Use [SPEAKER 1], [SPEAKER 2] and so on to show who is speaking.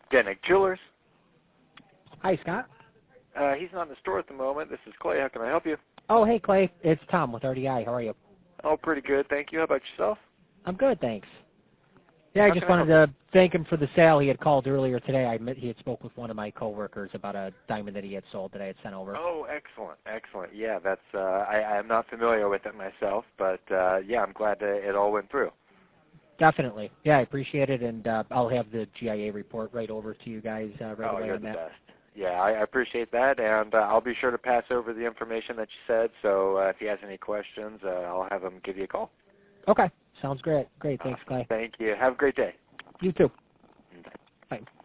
[SPEAKER 1] Denick Jewelers.
[SPEAKER 2] Hi, Scott.
[SPEAKER 1] He's not in the store at the moment. This is Clay. How can I help you?
[SPEAKER 2] Oh, hey, Clay. It's Tom with RDI. How are you?
[SPEAKER 1] Oh, pretty good. Thank you. How about yourself?
[SPEAKER 2] I'm good, thanks. Yeah, I
[SPEAKER 1] How
[SPEAKER 2] just
[SPEAKER 1] can I
[SPEAKER 2] wanted
[SPEAKER 1] help
[SPEAKER 2] to thank him for the sale. He had called earlier today. He had spoke with one of my coworkers about a diamond that he had sold that I had sent over.
[SPEAKER 1] Oh, excellent, excellent. Yeah, that's. I am not familiar with it myself, but yeah, I'm glad that it all went through.
[SPEAKER 2] Definitely. Yeah, I appreciate it, and I'll have the GIA report right over to you guys right
[SPEAKER 1] Oh,
[SPEAKER 2] away
[SPEAKER 1] you're
[SPEAKER 2] on
[SPEAKER 1] the
[SPEAKER 2] that.
[SPEAKER 1] best. Yeah, I appreciate that, and I'll be sure to pass over the information that you said. So if he has any questions, I'll have him give you a call.
[SPEAKER 2] Okay. Sounds great. Great. Thanks,
[SPEAKER 1] Awesome.
[SPEAKER 2] Clay.
[SPEAKER 1] Thank you. Have a great day.
[SPEAKER 2] You too.
[SPEAKER 1] Bye.
[SPEAKER 2] Bye.